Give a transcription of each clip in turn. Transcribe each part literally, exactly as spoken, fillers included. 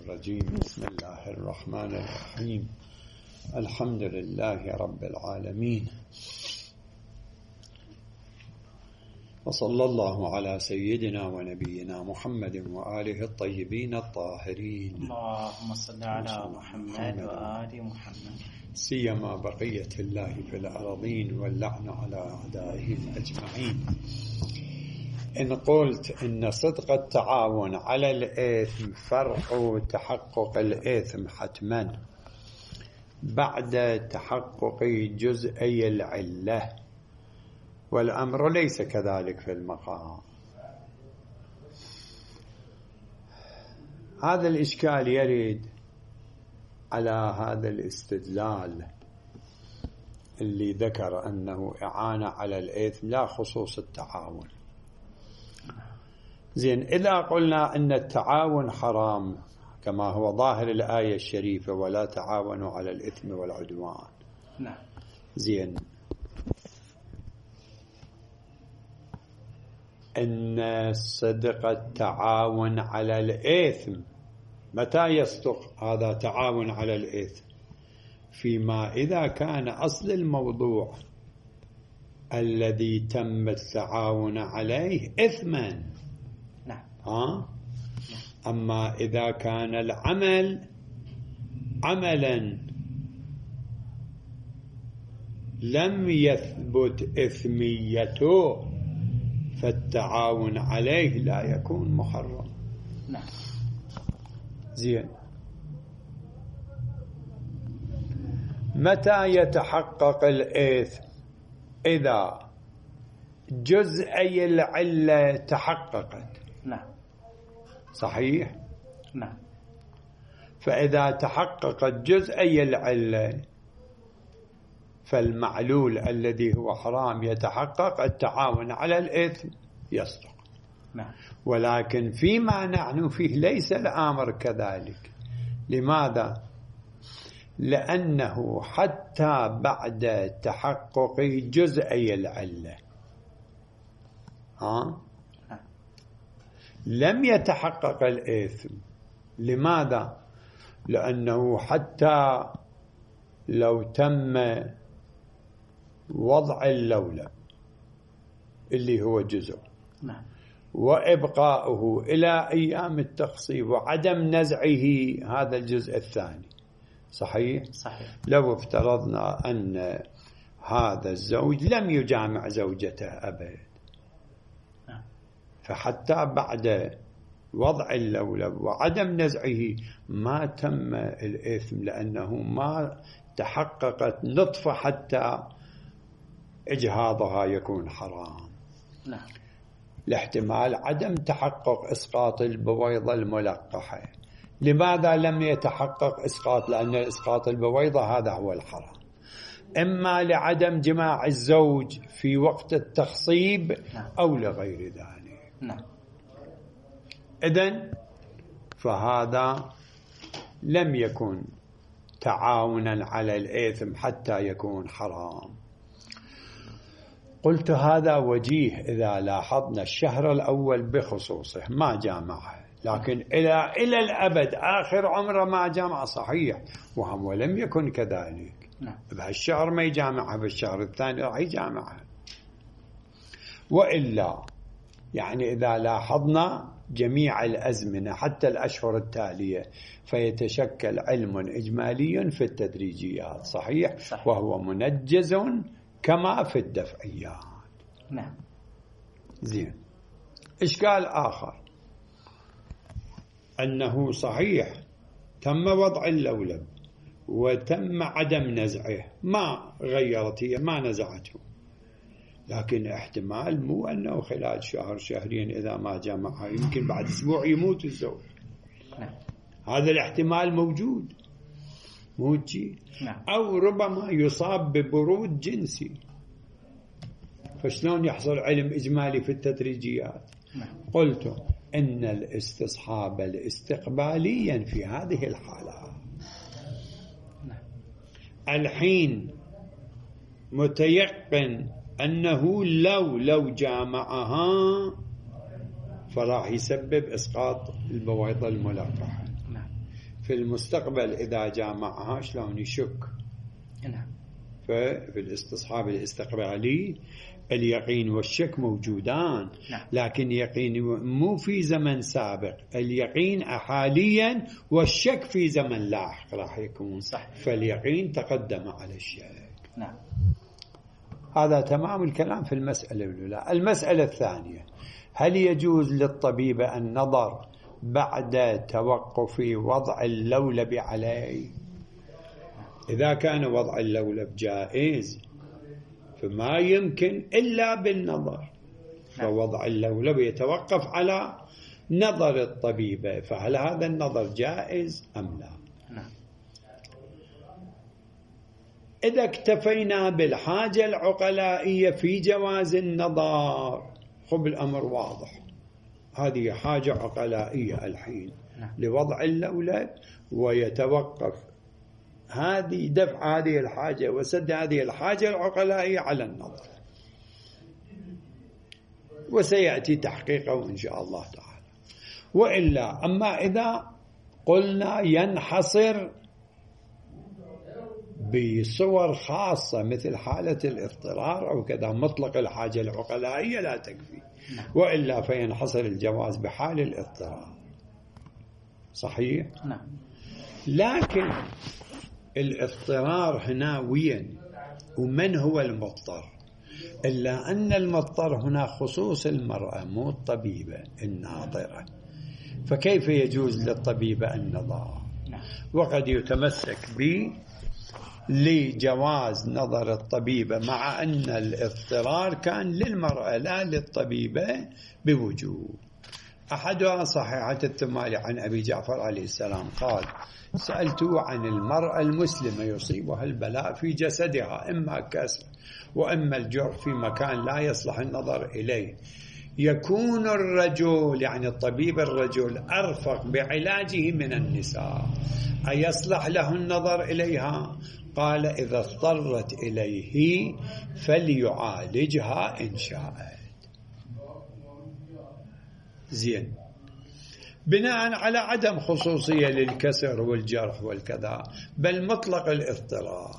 الرجيم. بسم الله الرحمن الرحيم. الحمد لله رب العالمين، وصلى الله على سيدنا ونبينا محمد وآله الطيبين الطاهرين. اللهم صل على محمد وآل محمد، سيما بقية الله في الأرضين واللعن على أعدائهم أجمعين. إن قلت إن صدق التعاون على الإثم فرع تحقق الإثم حتما بعد تحقق جزئي العلة، والأمر ليس كذلك في المقام. هذا الإشكال يرد على هذا الاستدلال اللي ذكر أنه إعانة على الإثم لا خصوص التعاون. زين، إذا قلنا أن التعاون حرام كما هو ظاهر الآية الشريفة ولا تعاونوا على الإثم والعدوان، نعم، زين، إن صدق التعاون على الإثم متى يصدق هذا تعاون على الإثم؟ فيما إذا كان أصل الموضوع الذي تم التعاون عليه إثما، نعم، ها؟ أما إذا كان العمل عملا لم يثبت إثميته فالتعاون عليه لا يكون محرم. نعم، زين، متى يتحقق الإثم؟ إذا جزئي العلة تحققت. نعم، صحيح؟ نعم، فإذا تحققت جزئي العلة فالمعلول الذي هو حرام يتحقق، التعاون على الإثم يصدق. نعم، ولكن فيما نحن فيه ليس الأمر كذلك. لماذا؟ لأنه حتى بعد تحقق جزئي العلة ها لم يتحقق الإثم. لماذا؟ لأنه حتى لو تم وضع اللولب اللي هو جزء، نعم، وإبقاؤه إلى أيام التخصيب وعدم نزعه هذا الجزء الثاني، صحيح؟ صحيح. لو افترضنا أن هذا الزوج لم يجامع زوجته أبد، نعم، فحتى بعد وضع اللولب وعدم نزعه ما تم الإثم، لأنه ما تحققت نطفة حتى إجهاضها يكون حرام. نعم، لاحتمال عدم تحقق إسقاط البويضة الملقحة. لماذا لم يتحقق إسقاط؟ لأن إسقاط البويضة هذا هو الحرام، إما لعدم جماع الزوج في وقت التخصيب، نعم، أو لغير ذلك. نعم، إذن فهذا لم يكن تعاونا على الإثم حتى يكون حرام. قلت هذا وجيه إذا لاحظنا الشهر الأول بخصوصه ما جامعه، لكن إلى إلى الأبد آخر عمره ما جامع، صحيح، وهم ولم يكن كذلك. نعم، بهالشهر ما يجامعها، بالشهر الثاني راح يجامعها. وإلا يعني إذا لاحظنا جميع الأزمنة حتى الأشهر التالية فيتشكل علم إجمالي في التدريجيات، صحيح؟ صحيح. وهو منجز كما في الدفعيات. نعم، زين، إشكال آخر أنه صحيح تم وضع اللولب وتم عدم نزعه، ما غيرت هي، ما نزعته، لكن احتمال مو أنه خلال شهر شهرين إذا ما جمعها يمكن بعد أسبوع يموت الزوج. نعم، هذا الاحتمال موجود، مو شيء. نعم، أو ربما يصاب ببرود جنسي، فشلون يحصل علم إجمالي في التدريجيات؟ نعم، قلت إن الاستصحاب الاستقباليا في هذه الحالة. نعم، الحين متيقن أنه لو لو جامعها فراح يسبب إسقاط البويضة الملقحة. في المستقبل إذا جامعها شلون يشك. نعم. ففي الاستصحاب الاستقبالي اليقين والشك موجودان. نعم. لكن يقين مو في زمن سابق، اليقين حاليا والشك في زمن لاحق راح يكون. صح. فاليقين تقدم على الشك. نعم. هذا تمام الكلام في المسألة الأولى. المسألة الثانية، هل يجوز للطبيب النظر بعد توقف وضع اللولب عليه؟ إذا كان وضع اللولب جائز فما يمكن إلا بالنظر، فوضع اللولب يتوقف على نظر الطبيب، فهل هذا النظر جائز أم لا؟ نعم. إذا اكتفينا بالحاجة العقلائية في جواز النظر، خب الأمر واضح، هذه حاجة عقلائية الحين لوضع اللولب، ويتوقف هذه دفع هذه الحاجة وسد هذه الحاجة العقلائية على النظر، وسيأتي تحقيقه إن شاء الله تعالى. وإلا أما إذا قلنا ينحصر بصور خاصة مثل حالة الاضطرار أو كذا، مطلق الحاجة العقلائية لا تكفي، وإلا فينحصر الجواز بحال الاضطرار. صحيح؟ نعم. لكن الاضطرار هنا وين؟ ومن هو المضطر؟ إلا أن المضطر هنا خصوص المرأة مو الطبيبة الناظرة، فكيف يجوز للطبيبة النظر؟ وقد يتمسك به لجواز نظر الطبيبة، مع أن الاضطرار كان للمرأة لا للطبيبة بوجوب. أحدها صحيحة الثمالي عن أبي جعفر عليه السلام قال: سألته عن المرأة المسلمة يصيبها البلاء في جسدها، إما كسر وإما الجرح في مكان لا يصلح النظر إليه، يكون الرجل يعني الطبيب الرجل أرفق بعلاجه من النساء، أيصلح له النظر إليها؟ قال: إذا اضطرت إليه فليعالجها إن شاءت. زين، بناء على عدم خصوصية للكسر والجرح والكذا، بل مطلق الاضطرار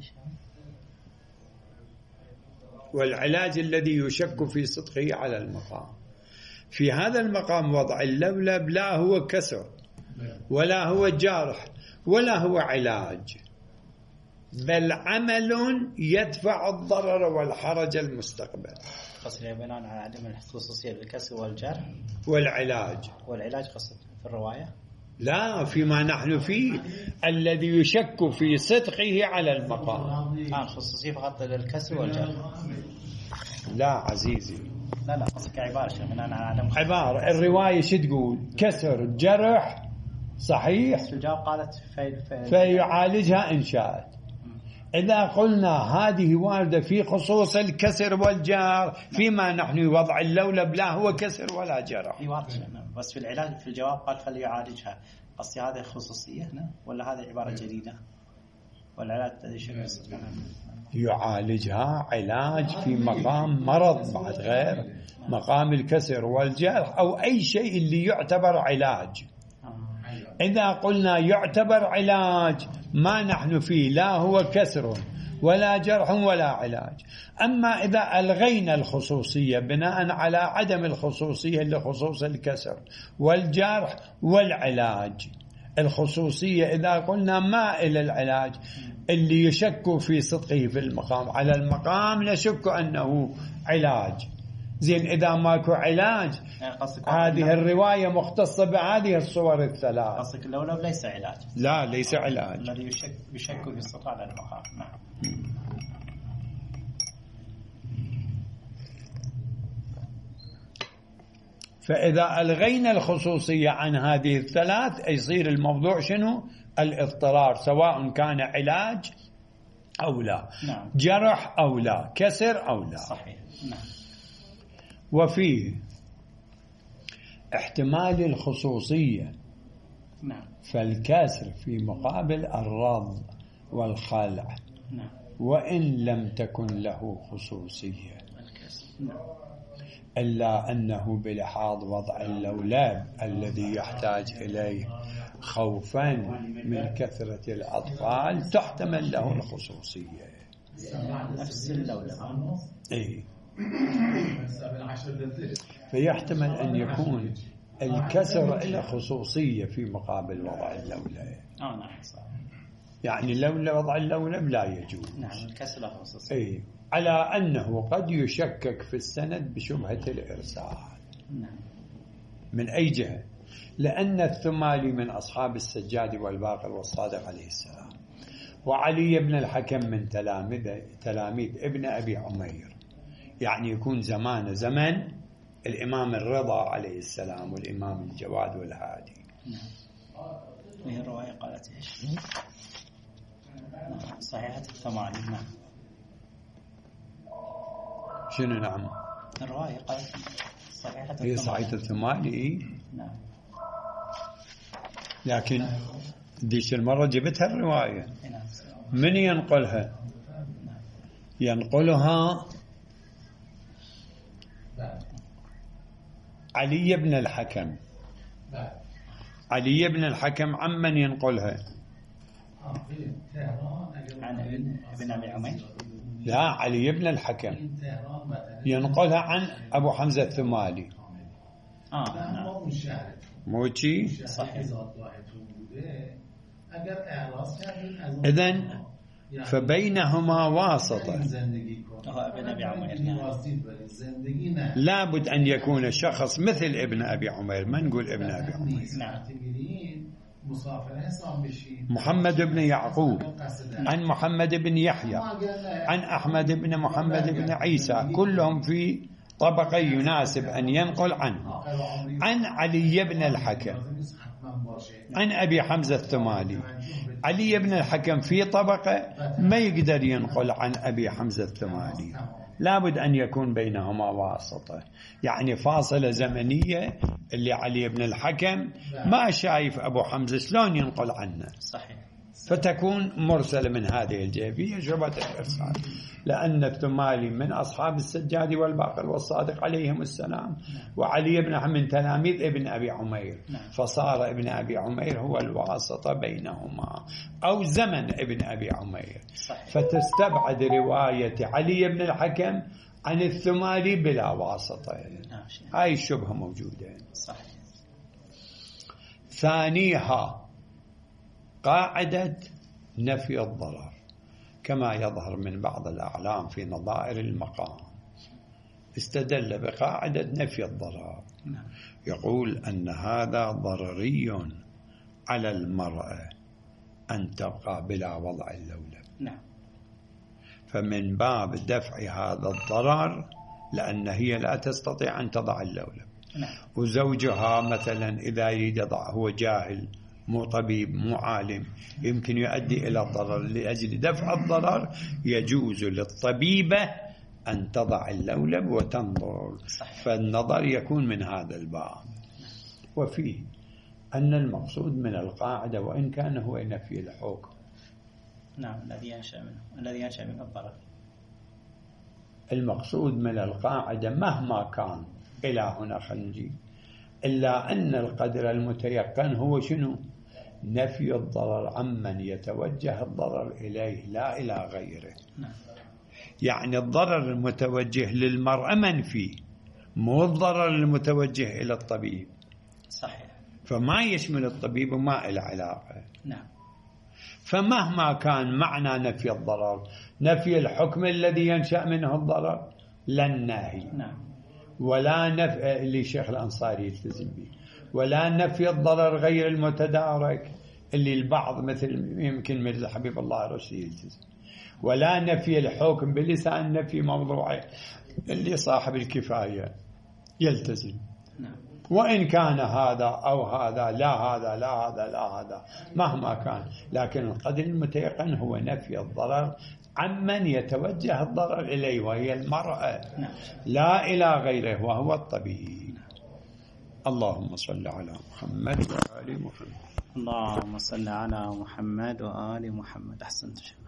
والعلاج الذي يشك في صدقه على المقام. في هذا المقام وضع اللولب لا هو كسر ولا هو جرح ولا هو علاج، بل عمل يدفع الضرر والحرج المستقبل. قصدي بناء على عدم الخصوصية للكسر والجرح والعلاج. والعلاج قصد في الرواية؟ لا، فيما نحن فيه الذي يشك في صدقه على المقام. آه الخصوصية فقط للكسر والجرح. لا عزيزي، لا لا قصدك عبارة بناء على عدم عبارة الرواية شو تقول؟ كسر جرح صحيح، الجواب قالت في في فيعالجها إن شاءت. إذا قلنا هذه واردة في خصوص الكسر والجرح، فيما نحن وضع اللولب لا هو كسر ولا جرح. بس في العلاج في الجواب قال فليعالجها، قصدي هذه خصوصية هنا ولا هذه عبارة جديدة؟ والعلاج الذي شكل يعالجها علاج في مقام مرض بعد غير مقام الكسر والجرح أو أي شيء اللي يعتبر علاج. إذا قلنا يعتبر علاج ما نحن فيه لا هو كسر ولا جرح ولا علاج. أما إذا ألغينا الخصوصية بناء على عدم الخصوصية لخصوص الكسر والجرح والعلاج، الخصوصية إذا قلنا ما إلى العلاج اللي يشك في صدقه في المقام، على المقام نشك أنه علاج. زين، إذا ماكو علاج هذه الرواية مختصة بهذه الصور الثلاث. قصدك اللولب ليس علاج؟ لا ليس علاج، الذي يشك يشك في الصدق على المقام. نعم. فإذا ألغينا الخصوصية عن هذه الثلاث يصير الموضوع شنو؟ الاضطرار، سواء كان علاج أو لا. نعم. جرح أو لا، كسر أو لا. صحيح. نعم. وفيه احتمال الخصوصية. نعم. فالكسر في مقابل الرض والخلع. نعم. وإن لم تكن له خصوصية. نعم. إلا أنه بلحاظ وضع اللولب الذي يحتاج إليه خوفا من كثرة الأطفال تحتمل له الخصوصية. نفس اللولب. إيه. فيحتمل أن يكون الكسر له خصوصية في مقابل وضع اللولب. آه نعم صح. يعني لولا وضع اللولب لا يجوز. نعم الكسر له خصوصية. إيه. على أنه قد يشكك في السند بشبهة الإرسال. نعم. من أي جهة؟ لأن الثمالي من أصحاب السجاد والباقر والصادق عليه السلام، وعلي بن الحكم من تلاميذ تلاميذ ابن أبي عمير، يعني يكون زمان زمن الإمام الرضا عليه السلام والإمام الجواد والهادي. نعم. هي الرواية قالت إيش؟ نعم. صحيحة الثمالي. نعم. شنو نعم؟ الرواية قالت صحيحة الثمالي. هي صحيحة الثمالي. نعم. لكن ديش المرة جبتها الرواية. نعم. من ينقلها؟ نعم. ينقلها علي بن الحكم. علي بن الحكم عمن ينقلها؟ عن ابن ابن أبي عمير. لا، علي بن الحكم ينقلها عن أبو حمزة الثمالي. آه نعم. موشي صحيح. إذن فبينهما واسطة. ابن أبي عمير. لابد أن يكون شخص مثل ابن أبي عمير. ما نقول ابن أبي عمير. نعم. محمد بن يعقوب عن محمد بن يحيى عن أحمد بن محمد بن عيسى، كلهم في طبقة يناسب أن ينقل عنه. عن علي بن الحكم عن أبي حمزة الثمالي. علي بن الحكم في طبقة ما يقدر ينقل عن أبي حمزة الثمالي، لابد أن يكون بينهما واسطة، يعني فاصلة زمنية. اللي علي بن الحكم ما شايف أبو حمزة شلون ينقل عنه. صحيح. فتكون مرسلة من هذه الجهة فيها شبهة الإرسال، لأن الثمالي من أصحاب السجاد والباقر والصادق عليهم السلام، وعلي بن حكم من تلاميذ ابن أبي عمير، فصار ابن أبي عمير هو الواسطة بينهما، أو زمن ابن أبي عمير. فتستبعد رواية علي بن الحكم عن الثمالي بلا واسطة. هاي الشبهة موجودة. صحيح. ثانيها قاعدة نفي الضرر، كما يظهر من بعض الأعلام في نظائر المقام. استدل بقاعدة نفي الضرر، يقول أن هذا ضرري على المرأة أن تبقى بلا وضع اللولب. نعم. فمن باب دفع هذا الضرر، لأن هي لا تستطيع أن تضع اللولب. نعم. وزوجها مثلا إذا يريد يضع، هو جاهل مو طبيب مو عالم، يمكن يؤدي إلى الضرر. لأجل دفع الضرر يجوز للطبيبة أن تضع اللولب وتنظر. فالنظر يكون من هذا الباب. وفيه أن المقصود من القاعدة وإن كان هو نفي الحكم. نعم. الذي ينشأ منه الذي ينشأ منه الضرر. المقصود من القاعدة مهما كان إلى هنا خلنجي، إلا أن القدر المتيقن هو شنو؟ نفي الضرر عمن يتوجه الضرر إليه لا إلى غيره. نعم. يعني الضرر المتوجه للمرأة منفي، مو الضرر المتوجه إلى الطبيب. صحيح. فما يشمل الطبيب وما إلى علاقة. نعم. فمهما كان معنى نفي الضرر، نفي الحكم الذي ينشأ منه الضرر لا الناهي. نعم. ولا نفي اللي الشيخ الأنصاري يلتزم به، ولا نفي الضرر غير المتدارك اللي البعض مثل يمكن مثل حبيب الله الرشدي يلتزم، ولا نفي الحكم بلسان نفي موضوعي اللي صاحب الكفاية يلتزم. نعم. وإن كان هذا أو هذا، لا هذا لا هذا لا هذا، مهما كان، لكن القدر المتيقن هو نفي الضرر عمن يتوجه الضرر إليه وهي المرأة. نعم. لا إلى غيره وهو الطبيب. اللهم صل على محمد وآل محمد. اللهم صل على محمد وآل محمد. أحسنت.